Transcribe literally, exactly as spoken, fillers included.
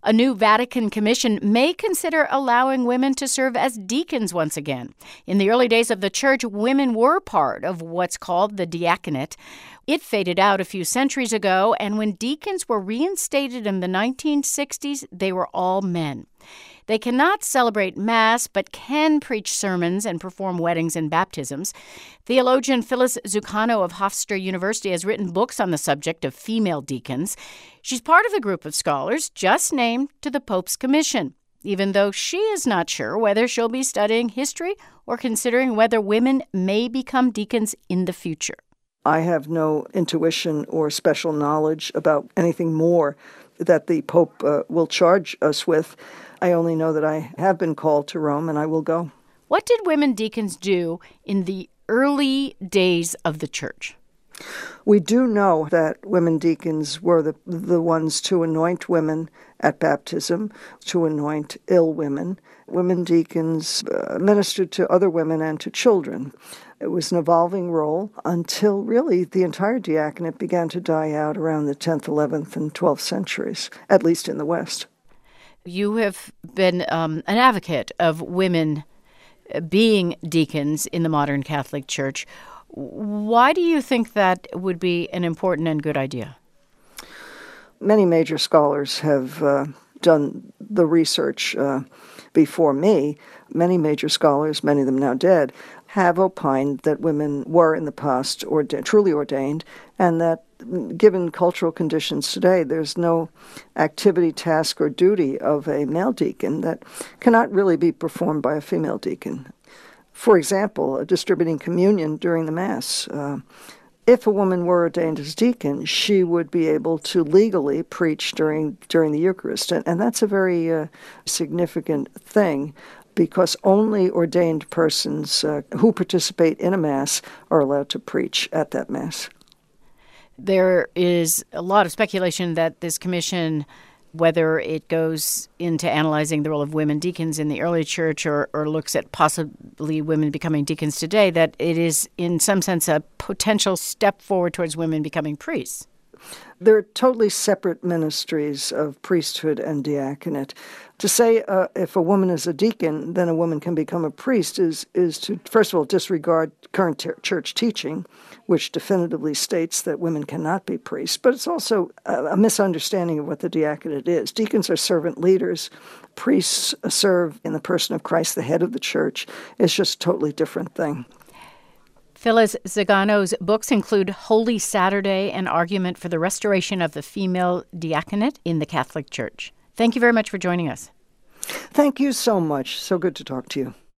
A new Vatican commission may consider allowing women to serve as deacons once again. In the early days of the church, women were part of what's called the diaconate. It faded out a few centuries ago, and when deacons were reinstated in the nineteen sixties, they were all men. They cannot celebrate Mass, but can preach sermons and perform weddings and baptisms. Theologian Phyllis Zucano of Hofstra University has written books on the subject of female deacons. She's part of a group of scholars just named to the Pope's commission, even though she is not sure whether she'll be studying history or considering whether women may become deacons in the future. I have no intuition or special knowledge about anything more that the Pope uh, will charge us with. I only know that I have been called to Rome, and I will go. What did women deacons do in the early days of the church? We do know that women deacons were the, the ones to anoint women at baptism, to anoint ill women. Women deacons uh, ministered to other women and to children. It was an evolving role until really the entire diaconate began to die out around the tenth, eleventh, and twelfth centuries, at least in the West. You have been um, an advocate of women being deacons in the modern Catholic Church. Why do you think that would be an important and good idea? Many major scholars have uh, done the research uh, before me. Many major scholars, many of them now dead, have opined that women were in the past orde- truly ordained, and that given cultural conditions today, there's no activity, task, or duty of a male deacon that cannot really be performed by a female deacon. For example, distributing communion during the Mass. Uh, if a woman were ordained as deacon, she would be able to legally preach during during the Eucharist, and, and that's a very uh, significant thing, because only ordained persons uh, who participate in a Mass are allowed to preach at that Mass. There is a lot of speculation that this commission, whether it goes into analyzing the role of women deacons in the early church or, or looks at possibly women becoming deacons today, that it is in some sense a potential step forward towards women becoming priests. They're totally separate ministries of priesthood and diaconate. To say uh, if a woman is a deacon, then a woman can become a priest is, is to, first of all, disregard current ter- church teaching, which definitively states that women cannot be priests. But it's also a, a misunderstanding of what the diaconate is. Deacons are servant leaders. Priests serve in the person of Christ, the head of the church. It's just a totally different thing. Phyllis Zagano's books include Holy Saturday, an argument for the restoration of the female diaconate in the Catholic Church. Thank you very much for joining us. Thank you so much. So good to talk to you.